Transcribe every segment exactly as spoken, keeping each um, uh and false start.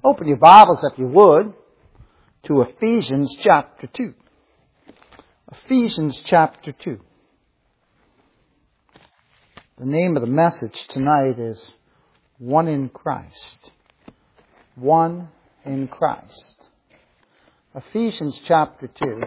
Open your Bibles, if you would, to Ephesians chapter two. Ephesians chapter two. The name of the message tonight is One in Christ. One in Christ. Ephesians chapter two.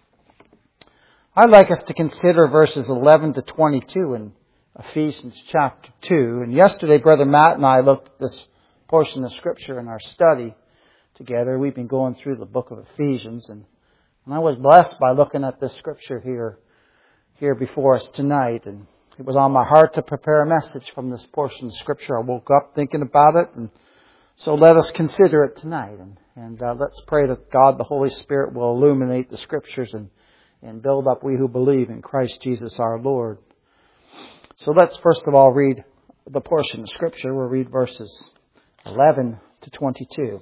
I'd like us to consider verses eleven to twenty-two in Ephesians chapter two. And yesterday, Brother Matt and I looked at this portion of Scripture in our study together. We've been going through the book of Ephesians, and, and I was blessed by looking at this Scripture here, here before us tonight. And it was on my heart to prepare a message from this portion of Scripture. I woke up thinking about it, and so let us consider it tonight. And, and uh, let's pray that God, the Holy Spirit, will illuminate the Scriptures and, and build up we who believe in Christ Jesus our Lord. So let's first of all read the portion of Scripture. We'll read verses eleven to twenty-two.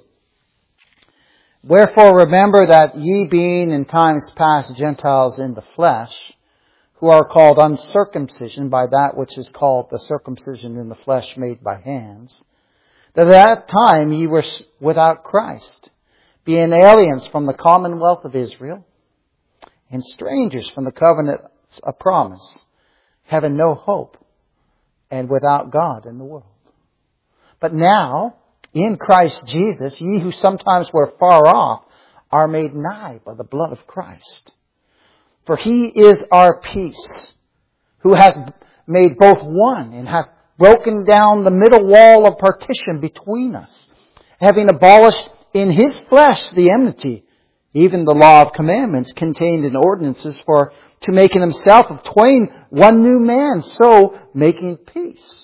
Wherefore remember that ye being in times past Gentiles in the flesh, who are called uncircumcision by that which is called the circumcision in the flesh made by hands, that at that time ye were without Christ, being aliens from the commonwealth of Israel, and strangers from the covenant of promise, having no hope, and without God in the world. But now, in Christ Jesus, ye who sometimes were far off are made nigh by the blood of Christ. For He is our peace, who hath made both one, and hath broken down the middle wall of partition between us, having abolished in His flesh the enmity, even the law of commandments contained in ordinances, for to make in Himself of twain one new man, so making peace.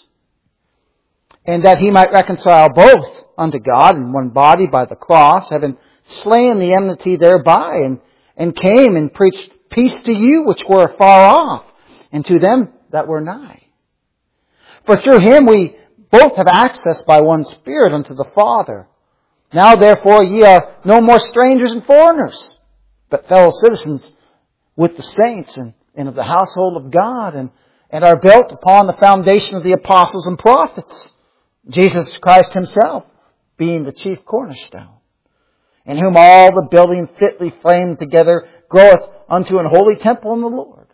And that He might reconcile both unto God in one body by the cross, having slain the enmity thereby, and, and came and preached peace to you which were far off, and to them that were nigh. For through Him we both have access by one Spirit unto the Father. Now therefore ye are no more strangers and foreigners, but fellow citizens with the saints, and, and of the household of God, and, and are built upon the foundation of the apostles and prophets, Jesus Christ Himself being the chief cornerstone, in whom all the building fitly framed together groweth unto an holy temple in the Lord,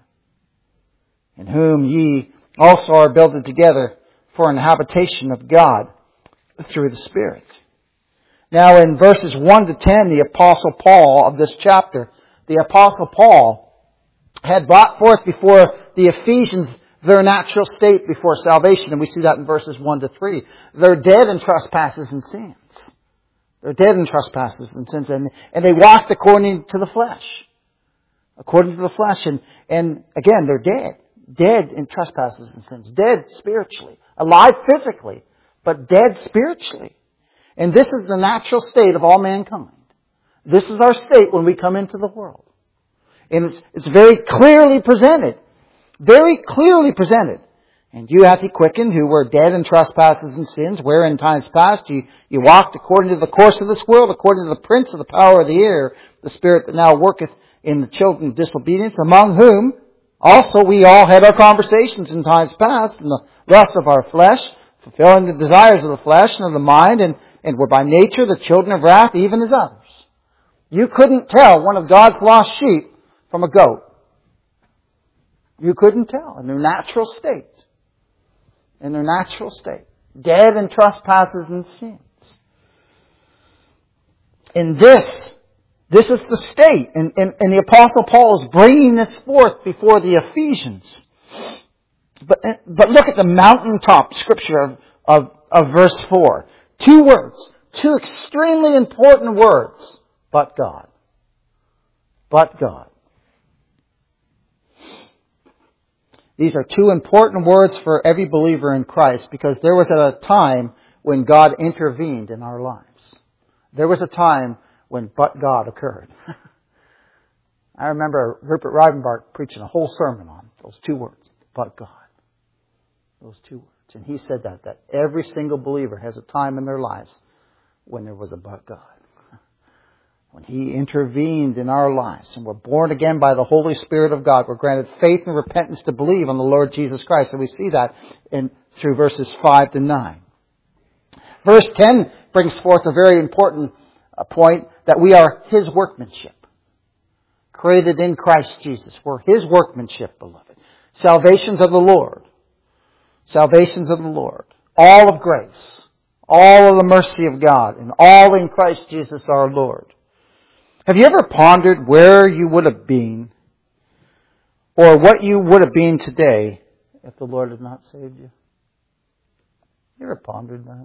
in whom ye also are builded together for an habitation of God through the Spirit. Now in verses one to ten, the Apostle Paul of this chapter, the Apostle Paul had brought forth before the Ephesians their natural state before salvation. And we see that in verses one to three. They're dead in trespasses and sins. They're dead in trespasses and sins. And, and they walked according to the flesh. According to the flesh. And, and again, they're dead. Dead in trespasses and sins. Dead spiritually. Alive physically. But dead spiritually. And this is the natural state of all mankind. This is our state when we come into the world. And it's, it's very clearly presented. Very clearly presented. And you hath He quickened, who were dead in trespasses and sins, where in times past you, you walked according to the course of this world, according to the prince of the power of the air, the spirit that now worketh in the children of disobedience, among whom also we all had our conversations in times past, in the lust of our flesh, fulfilling the desires of the flesh and of the mind, and, and were by nature the children of wrath, even as others. You couldn't tell one of God's lost sheep from a goat. You couldn't tell in their natural state. In their natural state. Dead in trespasses and sins. In this, this is the state. And, and, and the Apostle Paul is bringing this forth before the Ephesians. But, but look at the mountaintop scripture of, of, of verse four. Two words. Two extremely important words. But God. But God. These are two important words for every believer in Christ, because there was a time when God intervened in our lives. There was a time when but God occurred. I remember Rupert Rivenbark preaching a whole sermon on those two words, but God. Those two words. And he said that, that every single believer has a time in their lives when there was a but God. When He intervened in our lives and we're born again by the Holy Spirit of God. We're granted faith and repentance to believe on the Lord Jesus Christ. And we see that in through verses five to nine. Verse ten brings forth a very important point, that we are His workmanship. Created in Christ Jesus. We're His workmanship, beloved. Salvations of the Lord. Salvations of the Lord. All of grace. All of the mercy of God. And all in Christ Jesus our Lord. Have you ever pondered where you would have been, or what you would have been today, if the Lord had not saved you? You ever pondered that?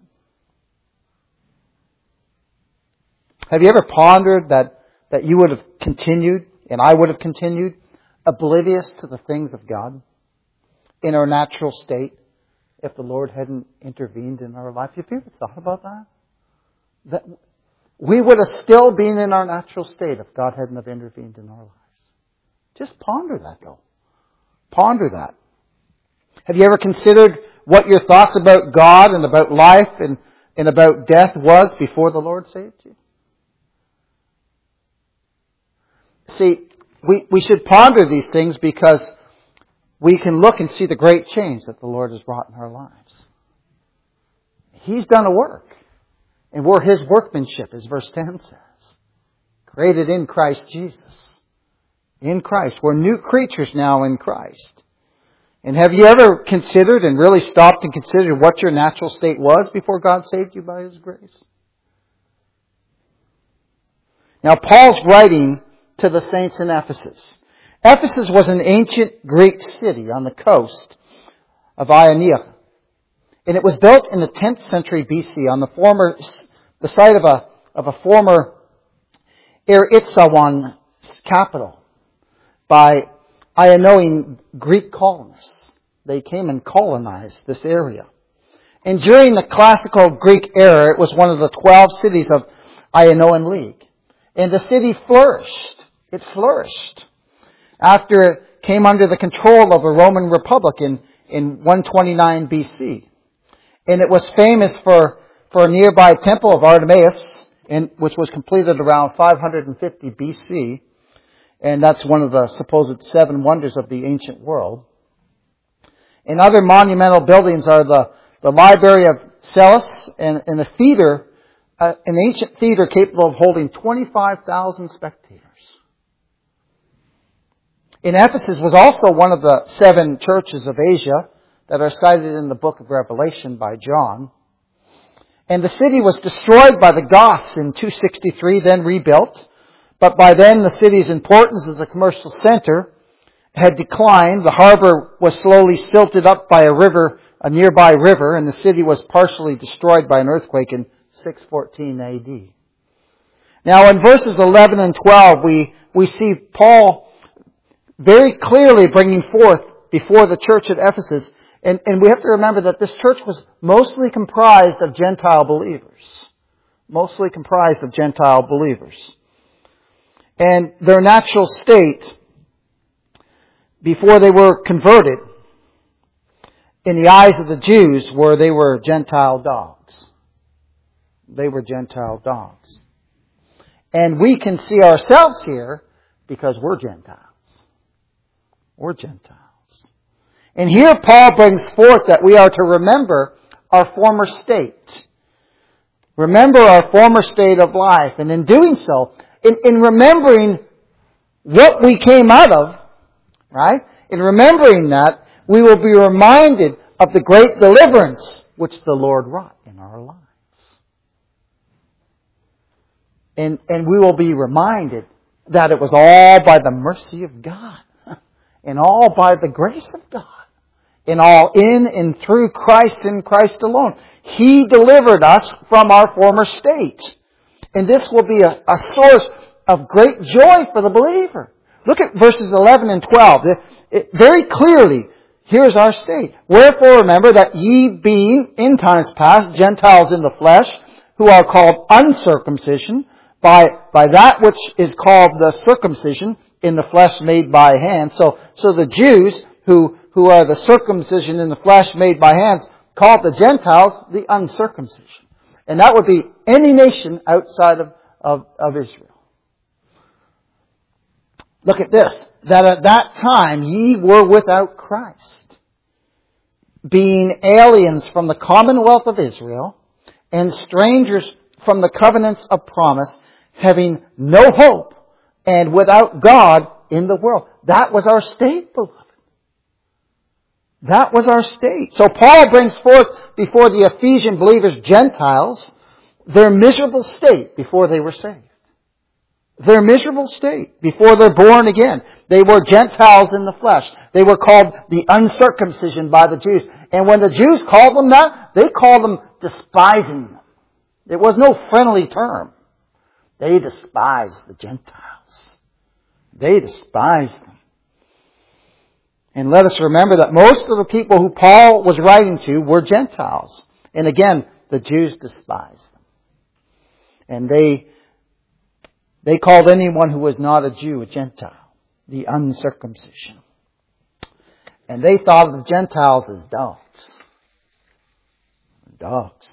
Have you ever pondered that, that you would have continued, and I would have continued, oblivious to the things of God in our natural state if the Lord hadn't intervened in our life? Have you ever thought about that? That we would have still been in our natural state if God hadn't have intervened in our lives. Just ponder that, though. Ponder that. Have you ever considered what your thoughts about God and about life and, and about death was before the Lord saved you? See, we, we should ponder these things because we can look and see the great change that the Lord has brought in our lives. He's done a work. And we're His workmanship, as verse ten says. Created in Christ Jesus. In Christ. We're new creatures now in Christ. And have you ever considered and really stopped and considered what your natural state was before God saved you by His grace? Now, Paul's writing to the saints in Ephesus. Ephesus was an ancient Greek city on the coast of Ionia. And it was built in the tenth century B C on the former, the site of a, of a former Eretzawan capital by Ionian Greek colonists. They came and colonized this area. And during the classical Greek era, it was one of the twelve cities of Ionian League. And the city flourished. It flourished after it came under the control of a Roman Republic in, in one twenty-nine B C. And it was famous for, for a nearby temple of Artemis, in, which was completed around five hundred fifty B C. And that's one of the supposed seven wonders of the ancient world. And other monumental buildings are the, the Library of Celis and, and a theater, uh, an ancient theater capable of holding twenty-five thousand spectators. In Ephesus was also one of the seven churches of Asia that are cited in the book of Revelation by John. And the city was destroyed by the Goths in two sixty-three, then rebuilt. But by then the city's importance as a commercial center had declined. The harbor was slowly silted up by a river, a nearby river, and the city was partially destroyed by an earthquake in six fourteen A D. Now in verses eleven and twelve we, we see Paul very clearly bringing forth before the church at Ephesus. And, and we have to remember that this church was mostly comprised of Gentile believers. Mostly comprised of Gentile believers. And their natural state, before they were converted, in the eyes of the Jews, were they were Gentile dogs. They were Gentile dogs. And we can see ourselves here because we're Gentiles. We're Gentiles. And here Paul brings forth that we are to remember our former state. Remember our former state of life. And in doing so, in, in remembering what we came out of, right? In remembering that, we will be reminded of the great deliverance which the Lord wrought in our lives. And, and we will be reminded that it was all by the mercy of God. And all by the grace of God. And all in and through Christ and Christ alone. He delivered us from our former state. And this will be a, a source of great joy for the believer. Look at verses eleven and twelve. It, it, very clearly, here's our state. Wherefore remember that ye being in times past Gentiles in the flesh, who are called uncircumcision, by, by that which is called the circumcision, in the flesh made by hands. So, so the Jews who, who are the circumcision in the flesh made by hands called the Gentiles the uncircumcision. And that would be any nation outside of, of, of Israel. Look at this. That at that time ye were without Christ, being aliens from the commonwealth of Israel and strangers from the covenants of promise, having no hope and without God in the world. That was our state, beloved. That was our state. So Paul brings forth before the Ephesian believers, Gentiles, their miserable state before they were saved. Their miserable state before they're born again. They were Gentiles in the flesh. They were called the uncircumcision by the Jews. And when the Jews called them that, they called them despising them. It was no friendly term. They despised the Gentiles. They despised them. And let us remember that most of the people who Paul was writing to were Gentiles. And again, the Jews despised them. And they, they called anyone who was not a Jew a Gentile, the uncircumcision. And they thought of the Gentiles as dogs. Dogs.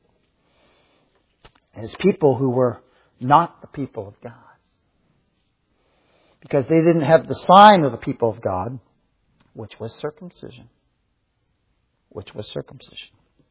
As people who were not the people of God. Because they didn't have the sign of the people of God, which was circumcision. Which was circumcision.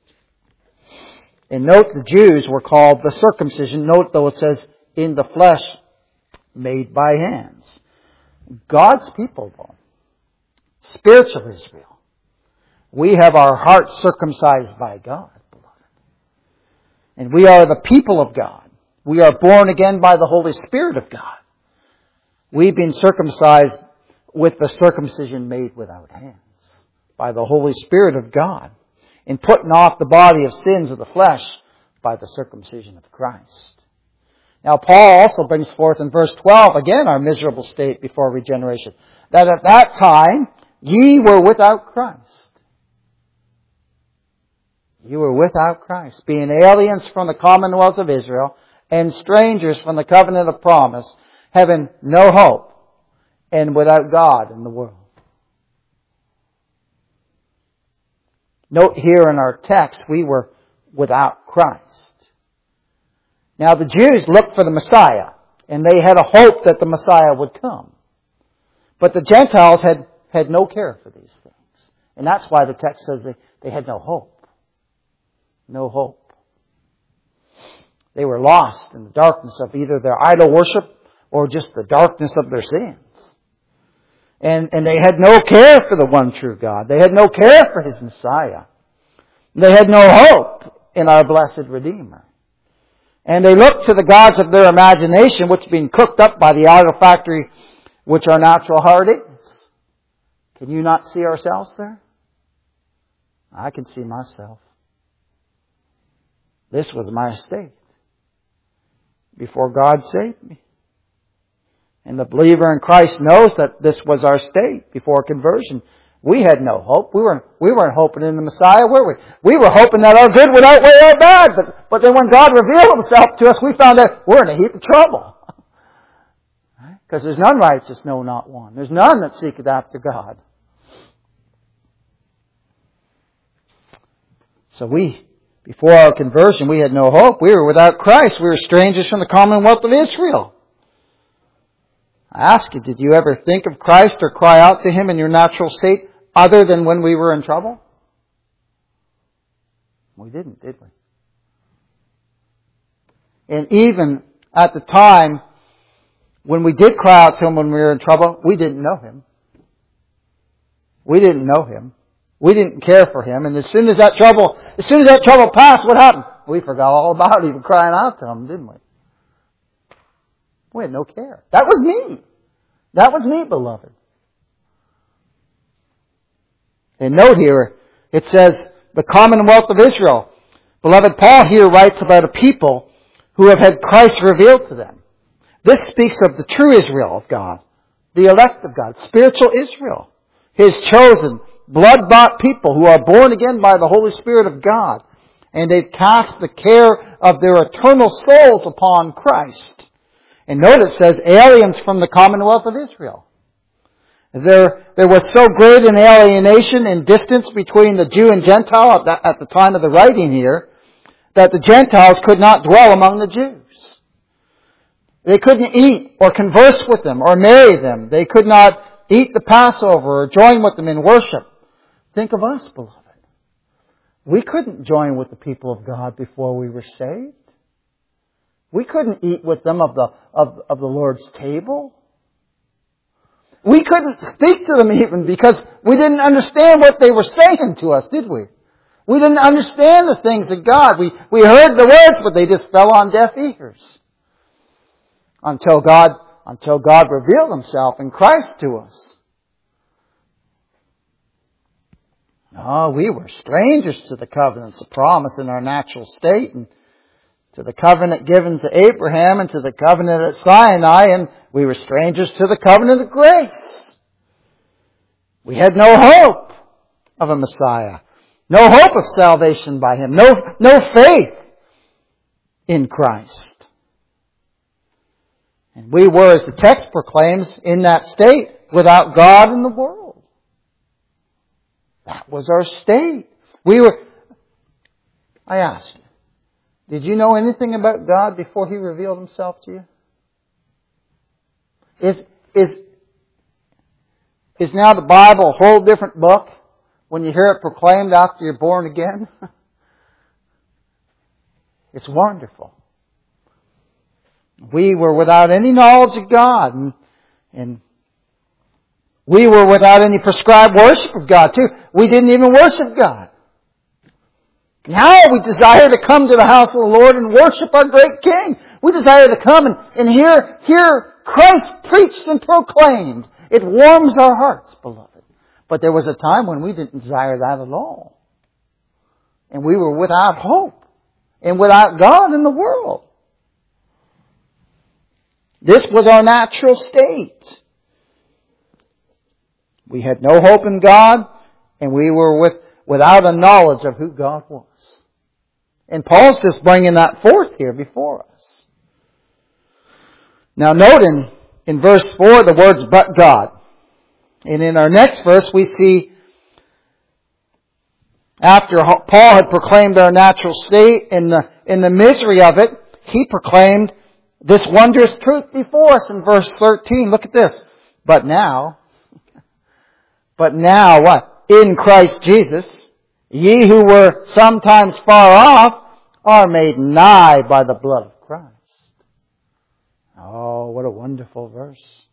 And note the Jews were called the circumcision. Note though it says, in the flesh, made by hands. God's people though. Spiritual Israel. We have our hearts circumcised by God, beloved. And we are the people of God. We are born again by the Holy Spirit of God. We've been circumcised with the circumcision made without hands by the Holy Spirit of God, in putting off the body of sins of the flesh by the circumcision of Christ. Now Paul also brings forth in verse twelve, again our miserable state before regeneration, that at that time ye were without Christ. You were without Christ, being aliens from the commonwealth of Israel and strangers from the covenant of promise, having no hope and without God in the world. Note here in our text, we were without Christ. Now the Jews looked for the Messiah, and they had a hope that the Messiah would come. But the Gentiles had, had no care for these things. And that's why the text says they, they had no hope. No hope. They were lost in the darkness of either their idol worship or just the darkness of their sins. And, and they had no care for the one true God. They had no care for His Messiah. They had no hope in our blessed Redeemer. And they looked to the gods of their imagination, which had been cooked up by the idol factory, which our natural heart is. Can you not see ourselves there? I can see myself. This was my estate before God saved me. And the believer in Christ knows that this was our state before conversion. We had no hope. We weren't, we weren't hoping in the Messiah, were we? We were hoping that our good would outweigh our bad. But, but then when God revealed Himself to us, we found out we're in a heap of trouble. Because there's none righteous, no, not one. There's none that seeketh after God. So we, before our conversion, we had no hope. We were without Christ. We were strangers from the commonwealth of Israel. I ask you, did you ever think of Christ or cry out to Him in your natural state other than when we were in trouble? We didn't, did we? And even at the time when we did cry out to Him when we were in trouble, we didn't know Him. We didn't know Him. We didn't care for Him. And as soon as that trouble, as soon as that trouble passed, what happened? We forgot all about even crying out to Him, didn't we? We had no care. That was me. That was me, beloved. And note here, it says, the commonwealth of Israel. Beloved, Paul here writes about a people who have had Christ revealed to them. This speaks of the true Israel of God, the elect of God, spiritual Israel, His chosen, blood-bought people who are born again by the Holy Spirit of God. And they've cast the care of their eternal souls upon Christ. And notice it says aliens from the commonwealth of Israel. There, there was so great an alienation and distance between the Jew and Gentile at the, at the time of the writing here, that the Gentiles could not dwell among the Jews. They couldn't eat or converse with them or marry them. They could not eat the Passover or join with them in worship. Think of us, beloved. We couldn't join with the people of God before we were saved. We couldn't eat with them of the, of, of the Lord's table. We couldn't speak to them even because we didn't understand what they were saying to us, did we? We didn't understand the things of God. We, we heard the words, but they just fell on deaf ears. Until God, until God revealed Himself in Christ to us. No, we were strangers to the covenants of promise in our natural state, and to the covenant given to Abraham, and to the covenant at Sinai, and we were strangers to the covenant of grace. We had no hope of a Messiah. No hope of salvation by Him. No, no faith in Christ. And we were, as the text proclaims, in that state without God in the world. That was our state. We were, I ask you, did you know anything about God before He revealed Himself to you? Is, is, is now the Bible a whole different book when you hear it proclaimed after you're born again? It's wonderful. We were without any knowledge of God, and, and we were without any prescribed worship of God too. We didn't even worship God. Now we desire to come to the house of the Lord and worship our great King. We desire to come and, and hear, hear Christ preached and proclaimed. It warms our hearts, beloved. But there was a time when we didn't desire that at all. And we were without hope and without God in the world. This was our natural state. We had no hope in God, and we were with, without a knowledge of who God was. And Paul's just bringing that forth here before us. Now note in, in verse four the words, but God. And in our next verse we see, after Paul had proclaimed our natural state in the, in the misery of it, he proclaimed this wondrous truth before us in verse thirteen. Look at this. But now, but now what? In Christ Jesus, ye who were sometimes far off are made nigh by the blood of Christ. Oh, what a wonderful verse.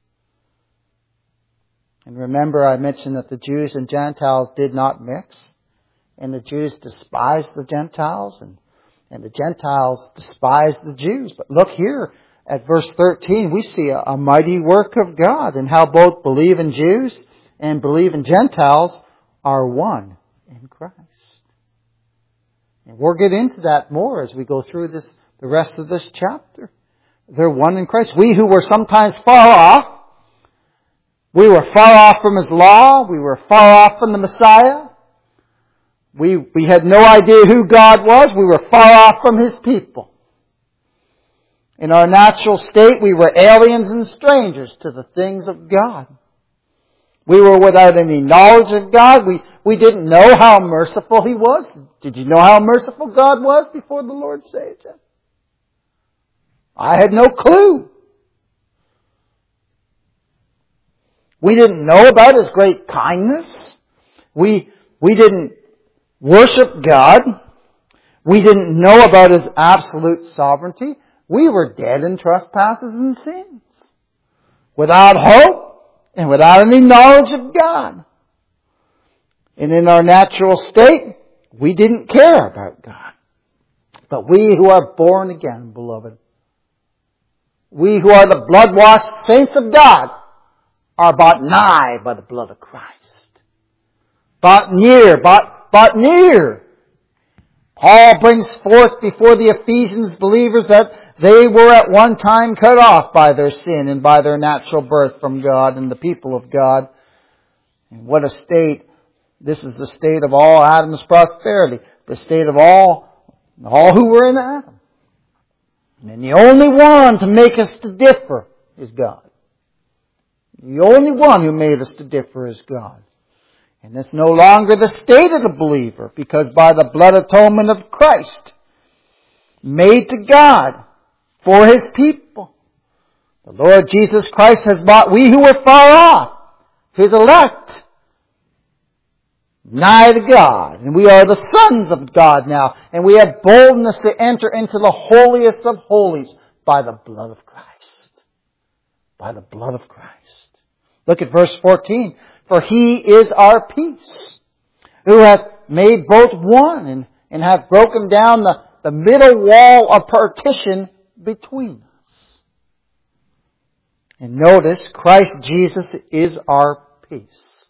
And remember, I mentioned that the Jews and Gentiles did not mix. And the Jews despised the Gentiles, and, and the Gentiles despised the Jews. But look here at verse thirteen, we see a, a mighty work of God, and how both believing Jews and believing Gentiles are one in Christ. And we'll get into that more as we go through this, the rest of this chapter. They're one in Christ. We who were sometimes far off, we were far off from His law, we were far off from the Messiah. We, we had no idea who God was, we were far off from His people. In our natural state, we were aliens and strangers to the things of God. We were without any knowledge of God. We, we didn't know how merciful He was. Did you know how merciful God was before the Lord saved you? I had no clue. We didn't know about His great kindness. We, we didn't worship God. We didn't know about His absolute sovereignty. We were dead in trespasses and sins. Without hope. And without any knowledge of God. And in our natural state, we didn't care about God. But we who are born again, beloved, we who are the blood-washed saints of God, are brought nigh by the blood of Christ. Brought near, brought, brought near. Paul brings forth before the Ephesians believers that they were at one time cut off by their sin and by their natural birth from God and the people of God. And what a state. This is the state of all Adam's prosperity. The state of all, all who were in Adam. And the only one to make us to differ is God. The only one who made us to differ is God. And it's no longer the state of the believer, because by the blood atonement of Christ, made to God for His people, the Lord Jesus Christ has bought we who were far off, His elect, nigh to God. And we are the sons of God now. And we have boldness to enter into the holiest of holies by the blood of Christ. By the blood of Christ. Look at verse fourteen. For He is our peace, who hath made both one, and, and hath broken down the, the middle wall of partition between us. And notice, Christ Jesus is our peace.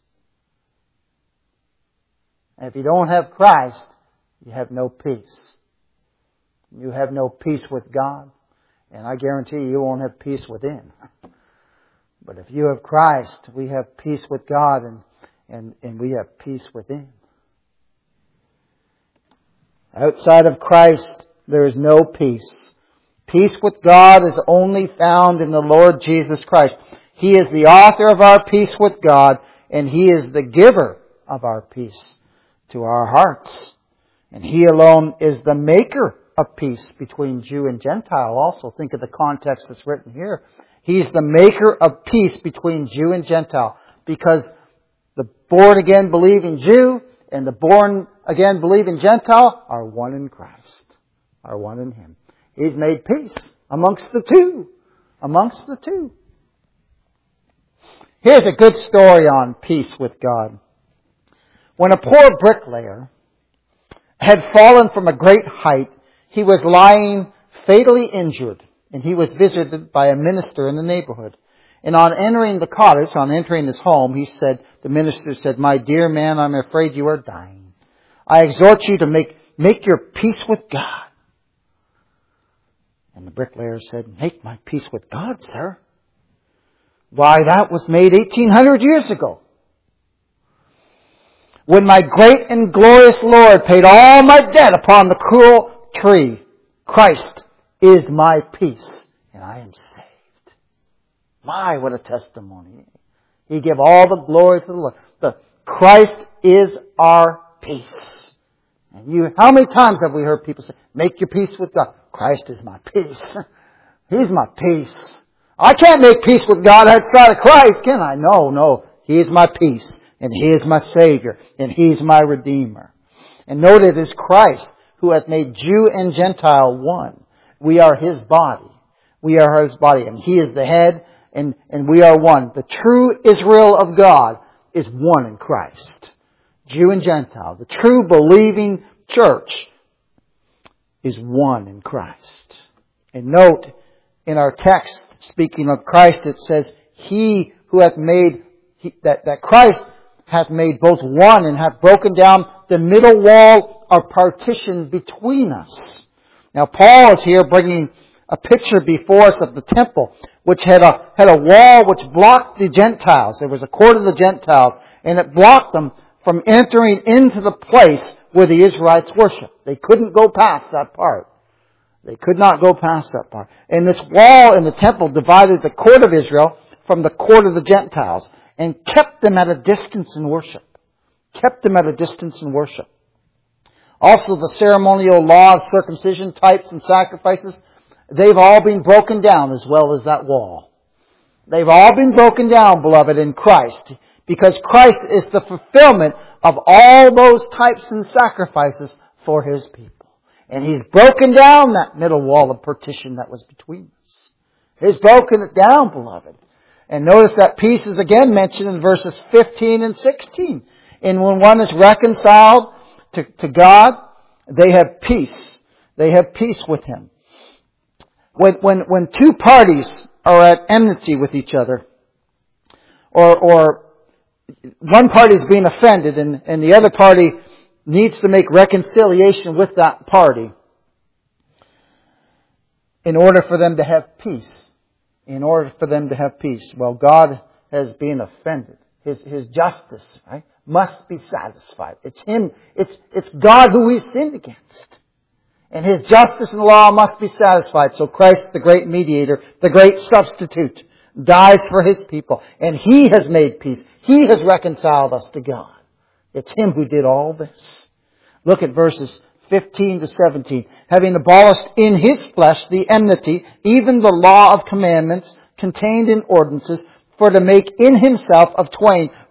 And if you don't have Christ, you have no peace. You have no peace with God. And I guarantee you, you won't have peace within. But if you have Christ, we have peace with God, and, and, and we have peace within. Outside of Christ, there is no peace. Peace with God is only found in the Lord Jesus Christ. He is the author of our peace with God, and He is the giver of our peace to our hearts. And He alone is the maker of peace between Jew and Gentile. Also, think of the context that's written here. He's the maker of peace between Jew and Gentile, because the born-again believing Jew and the born-again believing Gentile are one in Christ, are one in Him. He's made peace amongst the two, amongst the two. Here's a good story on peace with God. When a poor bricklayer had fallen from a great height, he was lying fatally injured, and he was visited by a minister in the neighborhood. And on entering the cottage, on entering his home, he said, the minister said, "My dear man, I'm afraid you are dying. I exhort you to make, make your peace with God." And the bricklayer said, "Make my peace with God, sir? Why, that was made eighteen hundred years ago. When my great and glorious Lord paid all my debt upon the cruel tree, Christ is my peace, and I am saved." My, what a testimony. He gave all the glory to the Lord. The Christ is our peace. And you, how many times have we heard people say, "Make your peace with God"? Christ is my peace. He's my peace. I can't make peace with God outside of Christ, can I? No, no. He is my peace, and He is my Savior, and He's my Redeemer. And note, it is Christ who hath made Jew and Gentile one. We are His body. We are His body, and He is the head, and, and we are one. The true Israel of God is one in Christ. Jew and Gentile. The true believing church is one in Christ. And note, in our text, speaking of Christ, it says, He who hath made, he, that, that Christ hath made both one, and hath broken down the middle wall of partition between us. Now, Paul is here bringing a picture before us of the temple, which had a, had a wall which blocked the Gentiles. There was a court of the Gentiles, and it blocked them from entering into the place where the Israelites worshiped. They couldn't go past that part. They could not go past that part. And this wall in the temple divided the court of Israel from the court of the Gentiles, and kept them at a distance in worship. Kept them at a distance in worship. Also, the ceremonial laws, circumcision, types, and sacrifices, they've all been broken down, as well as that wall. They've all been broken down, beloved, in Christ, because Christ is the fulfillment of all those types and sacrifices for His people. And He's broken down that middle wall of partition that was between us. He's broken it down, beloved. And notice that peace is again mentioned in verses fifteen and sixteen. And when one is reconciled to, to God, they have peace. They have peace with Him. When, when, when two parties are at enmity with each other, or, or one party is being offended and, and the other party needs to make reconciliation with that party in order for them to have peace. In order for them to have peace. Well, God has been offended. His, His justice, right, must be satisfied. It's Him, it's, it's God who we sinned against. And His justice and law must be satisfied. So Christ, the great mediator, the great substitute, dies for His people. And He has made peace. He has reconciled us to God. It's Him who did all this. Look at verses fifteen to seventeen. Having abolished in His flesh the enmity, even the law of commandments contained in ordinances, for to make in Himself of twain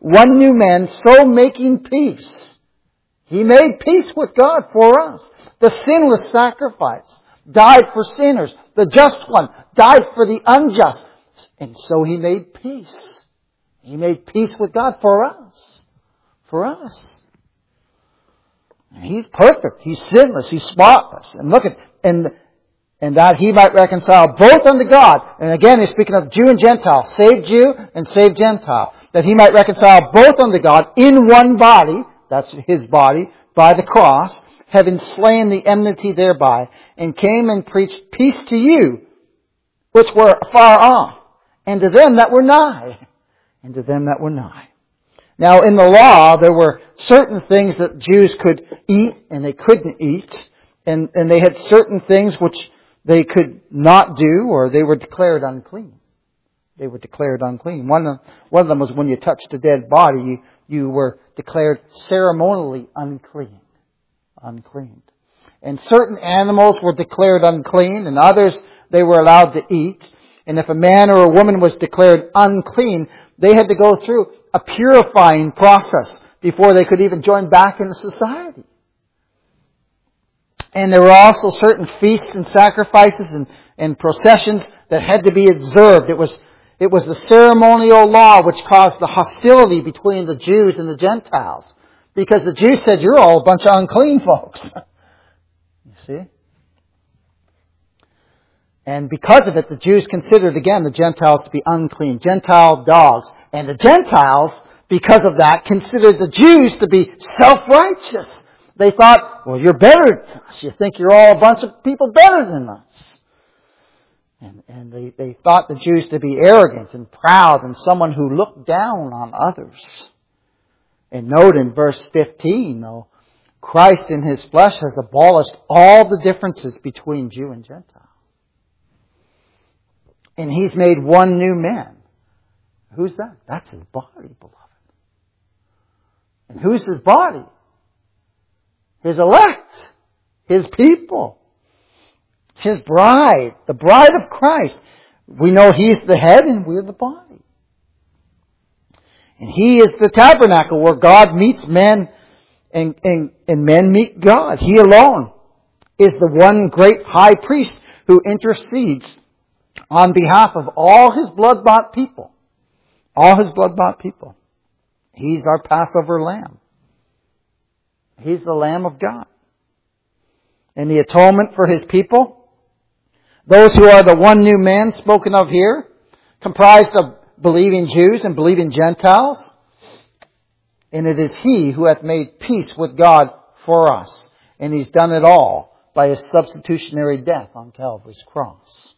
one new man, so making peace. He made peace with God for us. The sinless sacrifice died for sinners. The just one died for the unjust. And so He made peace. He made peace with God for us. For us. And He's perfect. He's sinless. He's spotless. And look at, and, and that He might reconcile both unto God. And again, He's speaking of Jew and Gentile. Saved Jew and saved Gentile. That He might reconcile both unto God in one body. That's His body. By the cross. Having slain the enmity thereby. And came and preached peace to you, which were far off. And to them that were nigh. And to them that were nigh. Now in the law, there were certain things that Jews could eat and they couldn't eat. And, and they had certain things which they could not do, or they were declared unclean. They were declared unclean. One of, one of them was when you touched a dead body, you, you were declared ceremonially unclean. Unclean. And certain animals were declared unclean, and others they were allowed to eat. And if a man or a woman was declared unclean, they had to go through a purifying process before they could even join back into society. And there were also certain feasts and sacrifices and, and processions that had to be observed. It was, it was the ceremonial law which caused the hostility between the Jews and the Gentiles. Because the Jews said, you're all a bunch of unclean folks. You see? And because of it, the Jews considered, again, the Gentiles to be unclean. Gentile dogs. And the Gentiles, because of that, considered the Jews to be self-righteous. They thought, well, you're better than us. You think you're all a bunch of people better than us. And, and they, they thought the Jews to be arrogant and proud and someone who looked down on others. And note in verse fifteen, though, Christ in His flesh has abolished all the differences between Jew and Gentile. And He's made one new man. Who's that? That's His body, beloved. And who's His body? His elect. His people. His bride. The bride of Christ. We know He's the head and we're the body. And He is the tabernacle where God meets men and, and, and men meet God. He alone is the one great high priest who intercedes on behalf of all His blood-bought people. All His blood-bought people. He's our Passover lamb. He's the Lamb of God. And the atonement for His people, those who are the one new man spoken of here, comprised of believing Jews and believing Gentiles. And it is He who hath made peace with God for us. And He's done it all by His substitutionary death on Calvary's cross.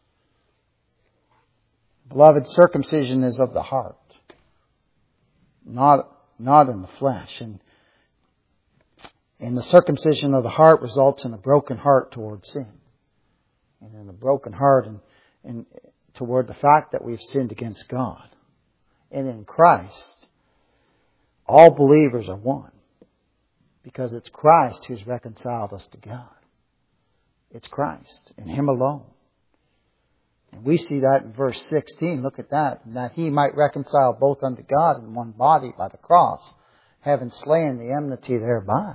Beloved, circumcision is of the heart, not, not in the flesh. And, and the circumcision of the heart results in a broken heart toward sin. And in a broken heart and, and toward the fact that we've sinned against God. And in Christ, all believers are one. Because it's Christ who's reconciled us to God. It's Christ and Him alone. And we see that in verse sixteen. Look at that. And that He might reconcile both unto God in one body by the cross, having slain the enmity thereby.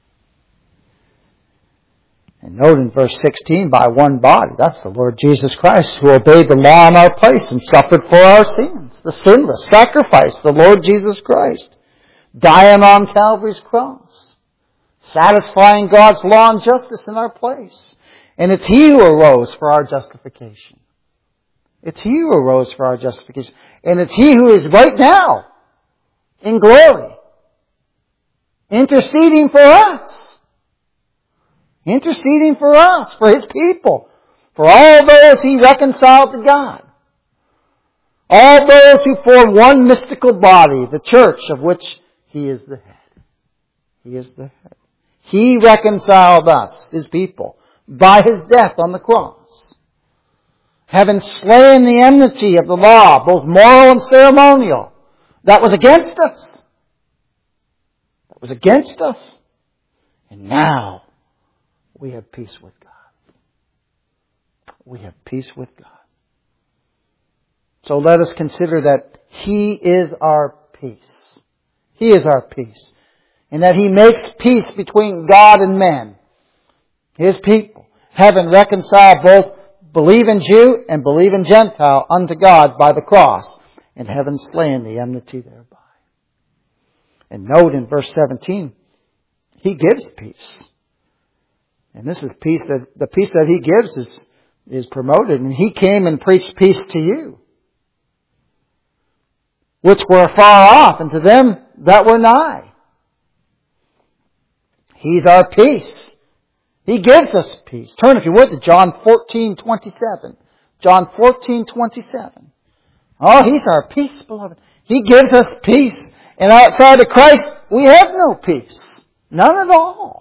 And note in verse sixteen, by one body. That's the Lord Jesus Christ who obeyed the law in our place and suffered for our sins. The sinless sacrifice, the Lord Jesus Christ. Dying on Calvary's cross. Satisfying God's law and justice in our place. And it's He who arose for our justification. It's He who arose for our justification. And it's He who is right now in glory, interceding for us. Interceding for us, for His people. For all those He reconciled to God. All those who form one mystical body, the church of which He is the head. He is the head. He reconciled us, His people, by His death on the cross. Having slain the enmity of the law, both moral and ceremonial, that was against us. That was against us. And now we have peace with God. We have peace with God. So let us consider that He is our peace. He is our peace. And that He makes peace between God and men, His people, having reconciled both believing Jew and believing Gentile unto God by the cross, and having slain the enmity thereby. And note in verse seventeen, He gives peace. And this is peace that, the peace that He gives is, is promoted. And He came and preached peace to you, which were far off, and to them that were nigh. He's our peace. He gives us peace. Turn, if you would, to John fourteen twenty-seven. John fourteen twenty-seven. Oh, He's our peace, beloved. He gives us peace. And outside of Christ, we have no peace. None at all.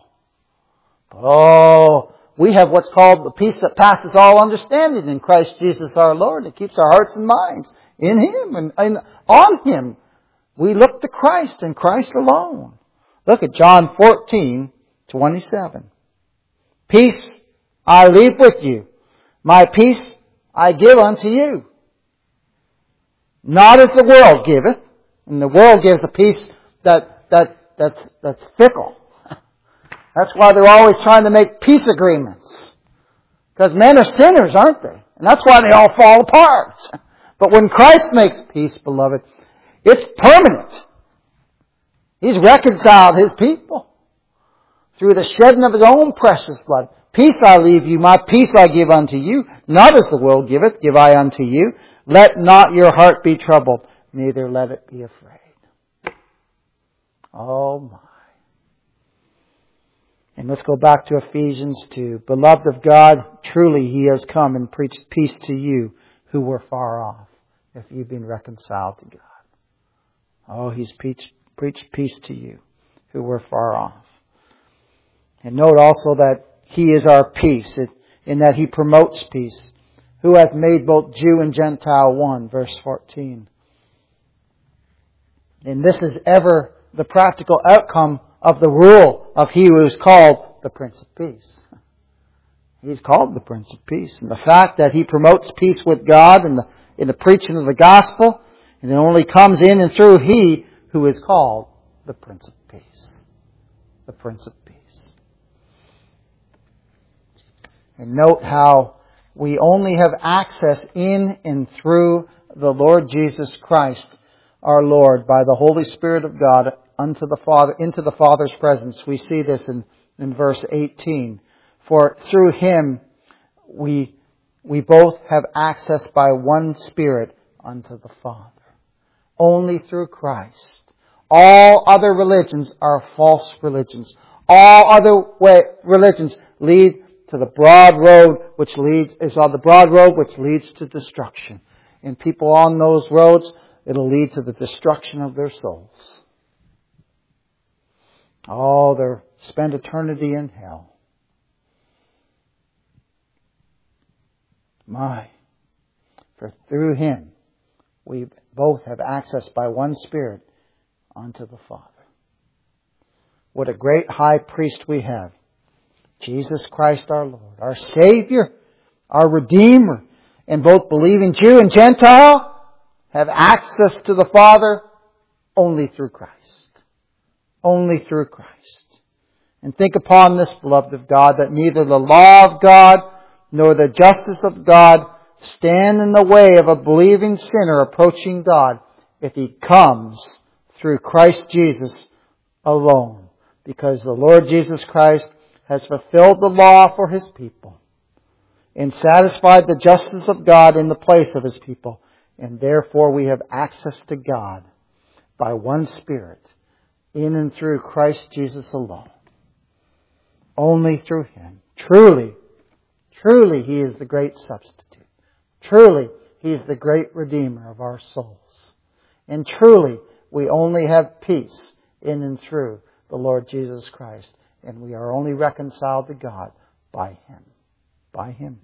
Oh, we have what's called the peace that passes all understanding in Christ Jesus our Lord. It keeps our hearts and minds in Him and, and on Him. We look to Christ and Christ alone. Look at John fourteen twenty-seven. Peace I leave with you. My peace I give unto you. Not as the world giveth. And the world gives a peace that, that, that's, that's fickle. That's why they're always trying to make peace agreements. Because men are sinners, aren't they? And that's why they all fall apart. But when Christ makes peace, beloved, it's permanent. He's reconciled His people through the shedding of His own precious blood. Peace I leave you, my peace I give unto you. Not as the world giveth, give I unto you. Let not your heart be troubled, neither let it be afraid. Oh my. And let's go back to Ephesians two. Beloved of God, truly He has come and preached peace to you who were far off, if you've been reconciled to God. Oh, He's preached, preached peace to you who were far off. And note also that He is our peace, in that He promotes peace, who hath made both Jew and Gentile one, verse fourteen. And this is ever the practical outcome of the rule of He who is called the Prince of Peace. He's called the Prince of Peace. And the fact that He promotes peace with God in the, in the preaching of the gospel, and it only comes in and through He who is called the Prince of Peace. The Prince of Peace. And note how we only have access in and through the Lord Jesus Christ, our Lord, by the Holy Spirit of God, unto the Father, into the Father's presence. We see this in, in verse eighteen. For through Him we we both have access by one Spirit unto the Father. Only through Christ. All other religions are false religions. All other way, religions lead to the broad road which leads is on the broad road which leads to destruction. And people on those roads, it'll lead to the destruction of their souls. Oh, they'll spend eternity in hell. My. For through Him we both have access by one Spirit unto the Father. What a great high priest we have. Jesus Christ our Lord, our Savior, our Redeemer, and both believing Jew and Gentile have access to the Father only through Christ. Only through Christ. And think upon this, beloved of God, that neither the law of God nor the justice of God stand in the way of a believing sinner approaching God if he comes through Christ Jesus alone. Because the Lord Jesus Christ has fulfilled the law for His people and satisfied the justice of God in the place of His people. And therefore we have access to God by one Spirit in and through Christ Jesus alone. Only through Him. Truly, truly He is the great substitute. Truly He is the great Redeemer of our souls. And truly we only have peace in and through the Lord Jesus Christ. And we are only reconciled to God by Him. By Him.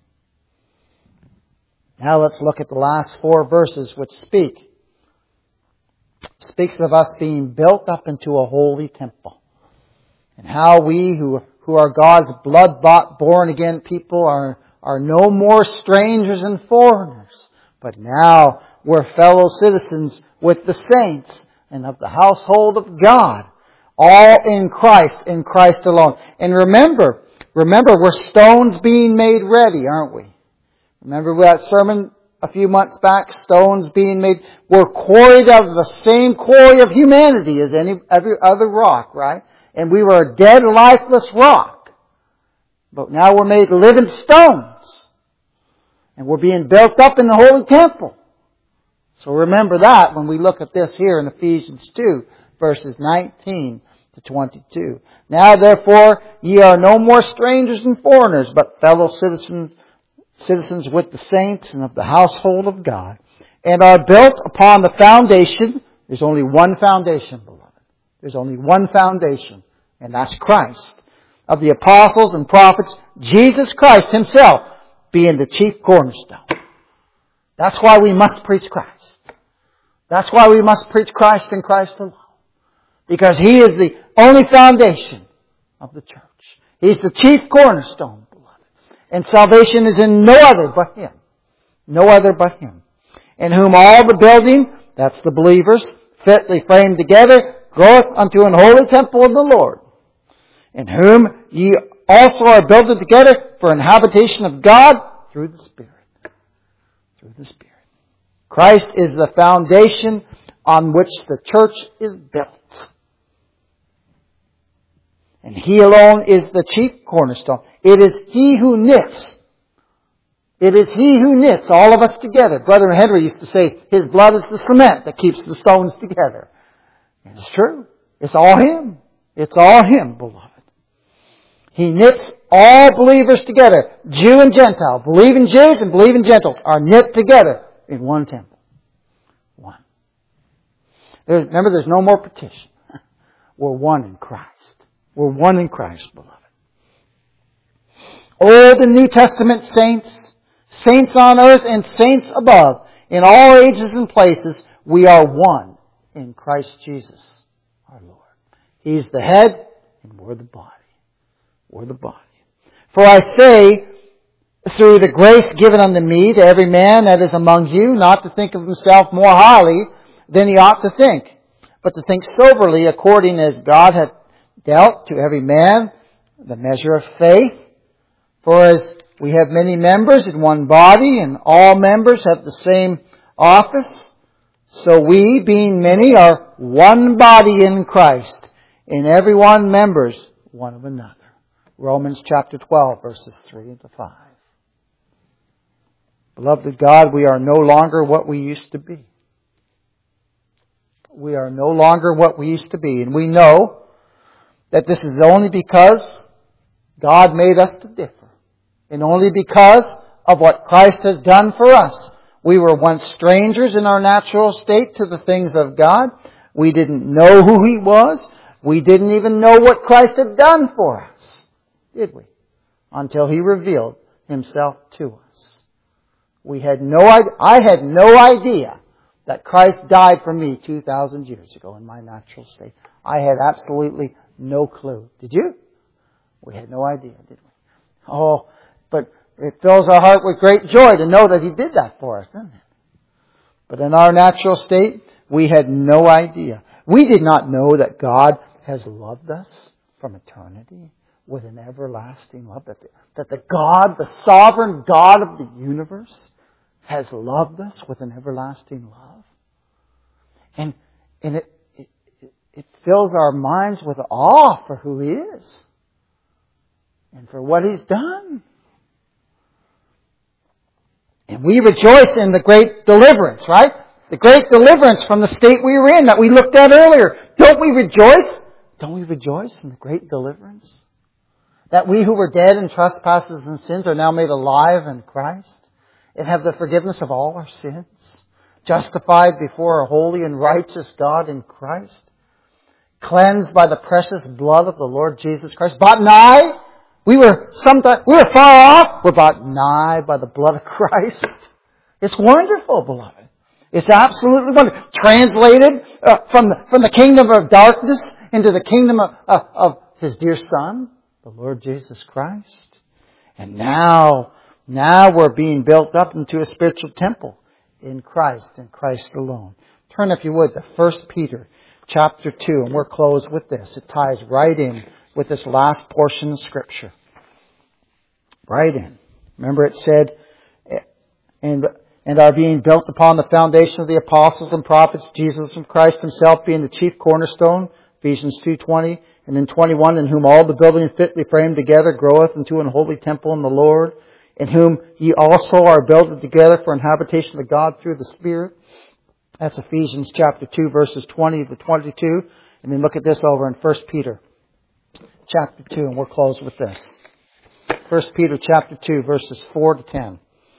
Now let's look at the last four verses which speak. Speaks of us being built up into a holy temple. And how we who, who are God's blood-bought, born-again people are, are no more strangers and foreigners. But now we're fellow citizens with the saints and of the household of God. All in Christ, in Christ alone. And remember, remember, we're stones being made ready, aren't we? Remember that sermon a few months back? Stones being made. We're quarried out of the same quarry of humanity as any every other rock, right? And we were a dead, lifeless rock. But now we're made living stones. And we're being built up in the holy temple. So remember that when we look at this here in Ephesians two, verses nineteen to twenty-two. Now therefore ye are no more strangers and foreigners, but fellow citizens citizens with the saints and of the household of God, and are built upon the foundation. There's only one foundation, beloved. There's only one foundation, and that's Christ. Of the apostles and prophets, Jesus Christ Himself being the chief cornerstone. That's why we must preach Christ. That's why we must preach Christ and Christ alone. Because He is the only foundation of the church. He's the chief cornerstone. And salvation is in no other but Him. No other but Him. In whom all the building, that's the believers, fitly framed together, groweth unto an holy temple of the Lord. In whom ye also are builded together for an habitation of God through the Spirit. Through the Spirit. Christ is the foundation on which the church is built. And He alone is the chief cornerstone. It is He who knits. It is He who knits all of us together. Brother Henry used to say, His blood is the cement that keeps the stones together. And it's true. It's all Him. It's all Him, beloved. He knits all believers together. Jew and Gentile. Believing Jews and believing Gentiles are knit together in one temple. One. There's, remember, there's no more partition. We're one in Christ. We're one in Christ, beloved. Old and New Testament saints, saints on earth and saints above, in all ages and places, we are one in Christ Jesus, our Lord. He's the head, and we're the body. We're the body. For I say, through the grace given unto me, to every man that is among you, not to think of himself more highly than he ought to think, but to think soberly, according as God hath dealt to every man the measure of faith. For as we have many members in one body, and all members have the same office, so we, being many, are one body in Christ, and every one members one of another. Romans chapter twelve, verses three to five. Beloved of God, we are no longer what we used to be. We are no longer what we used to be, and we know that this is only because God made us to differ. And only because of what Christ has done for us. We were once strangers in our natural state to the things of God. We didn't know who He was. We didn't even know what Christ had done for us. Did we? Until He revealed Himself to us. We had no idea, I had no idea that Christ died for me two thousand years ago in my natural state. I had absolutely no clue. Did you? We had no idea, did we? Oh, but it fills our heart with great joy to know that He did that for us, doesn't it? But in our natural state, we had no idea. We did not know that God has loved us from eternity with an everlasting love. That the, that the God, the sovereign God of the universe, has loved us with an everlasting love. And, and it, it, it fills our minds with awe for who He is. And for what He's done. And we rejoice in the great deliverance, right? The great deliverance from the state we were in that we looked at earlier. Don't we rejoice? Don't we rejoice in the great deliverance? That we who were dead in trespasses and sins are now made alive in Christ and have the forgiveness of all our sins. Justified before a holy and righteous God in Christ. Cleansed by the precious blood of the Lord Jesus Christ. Brought nigh. We were sometime, we were far off. We're brought nigh by the blood of Christ. It's wonderful, beloved. It's absolutely wonderful. Translated uh, from the, from the kingdom of darkness into the kingdom of, of, of His dear Son, the Lord Jesus Christ. And now, now we're being built up into a spiritual temple in Christ, in Christ alone. Turn, if you would, to First Peter chapter two, and we're closed with this. It ties right in with this last portion of Scripture. Right in. Remember it said, and, and are being built upon the foundation of the apostles and prophets, Jesus and Christ Himself being the chief cornerstone, Ephesians two twenty, and then twenty-one, in whom all the building fitly framed together groweth into an holy temple in the Lord, in whom ye also are builded together for an habitation of God through the Spirit. That's Ephesians chapter two, verses twenty to twenty-two. And then look at this over in First Peter chapter two, and we'll close with this. First Peter chapter two, verses four to ten.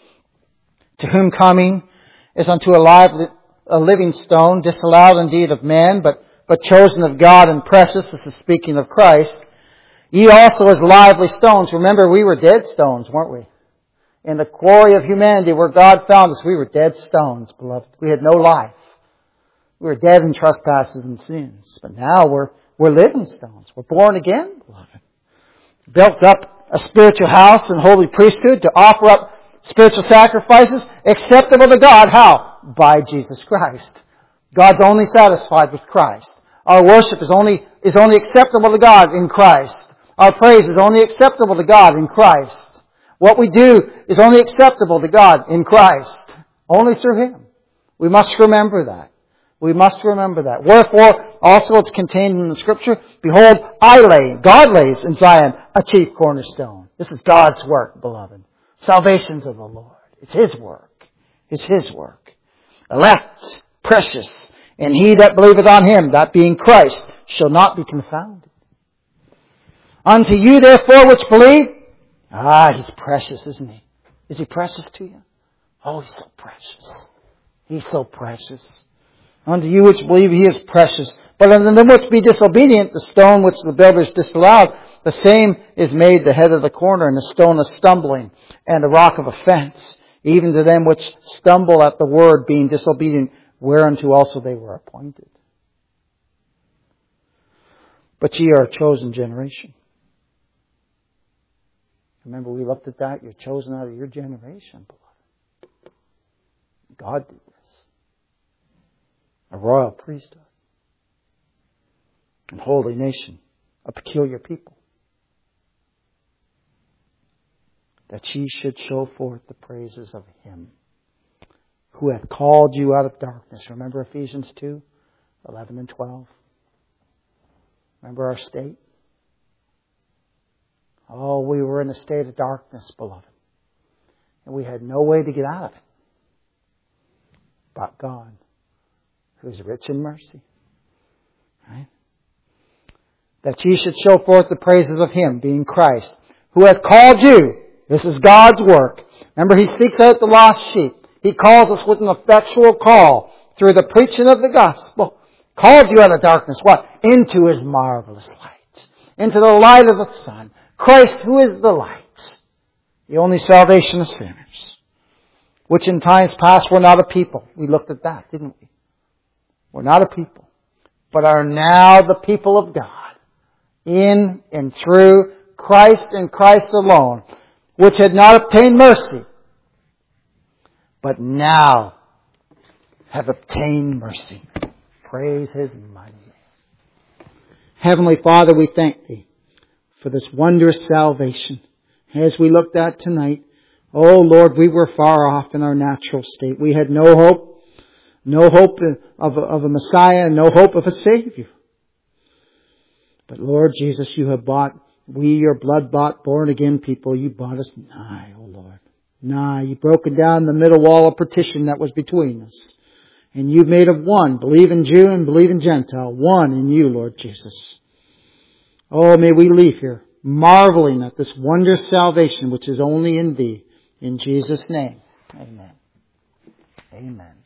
To whom coming is unto a, lively, a living stone, disallowed indeed of men, but, but chosen of God and precious. This is speaking of Christ. Ye also as lively stones. Remember, we were dead stones, weren't we? In the quarry of humanity where God found us, we were dead stones, beloved. We had no life. We were dead in trespasses and sins. But now we're, we're living stones. We're born again, beloved. Built up a spiritual house and holy priesthood to offer up spiritual sacrifices acceptable to God. How? By Jesus Christ. God's only satisfied with Christ. Our worship is only, is only acceptable to God in Christ. Our praise is only acceptable to God in Christ. What we do is only acceptable to God in Christ. Only through Him. We must remember that. We must remember that. Wherefore, also it's contained in the Scripture, behold, I lay, God lays in Zion a chief cornerstone. This is God's work, beloved. Salvation's of the Lord. It's His work. It's His work. Elect, precious, and he that believeth on Him, that being Christ, shall not be confounded. Unto you therefore which believe, ah, He's precious, isn't He? Is He precious to you? Oh, He's so precious. He's so precious. Unto you which believe He is precious. But unto them which be disobedient, the stone which the builders disallowed, the same is made the head of the corner, and a stone of stumbling, and a rock of offense, even to them which stumble at the word, being disobedient, whereunto also they were appointed. But ye are a chosen generation. Remember, we looked at that. You're chosen out of your generation, beloved. God did this. A royal priesthood. And holy nation. A peculiar people. That ye should show forth the praises of Him who hath called you out of darkness. Remember Ephesians two, eleven and twelve. Remember our state? Oh, we were in a state of darkness, beloved. And we had no way to get out of it. But God, who is rich in mercy. Right? That ye should show forth the praises of Him, being Christ, who hath called you. This is God's work. Remember, He seeks out the lost sheep. He calls us with an effectual call through the preaching of the gospel. Called you out of darkness. What? Into His marvelous light. Into the light of the sun. Christ, who is the light, the only salvation of sinners, which in times past were not a people. We looked at that, didn't we? We're not a people, but are now the people of God, in and through Christ and Christ alone, which had not obtained mercy, but now have obtained mercy. Praise His mighty name. Heavenly Father, we thank Thee for this wondrous salvation. As we looked at tonight, oh Lord, we were far off in our natural state. We had no hope, no hope of a, of a Messiah, no hope of a Savior. But Lord Jesus, You have bought, we, Your blood-bought, born-again people, You bought us nigh, oh Lord. Nigh. You've broken down the middle wall of partition that was between us. And You've made of one, believing Jew and believing Gentile, one in You, Lord Jesus. Oh, may we leave here marveling at this wondrous salvation which is only in Thee. In Jesus' name, amen. Amen.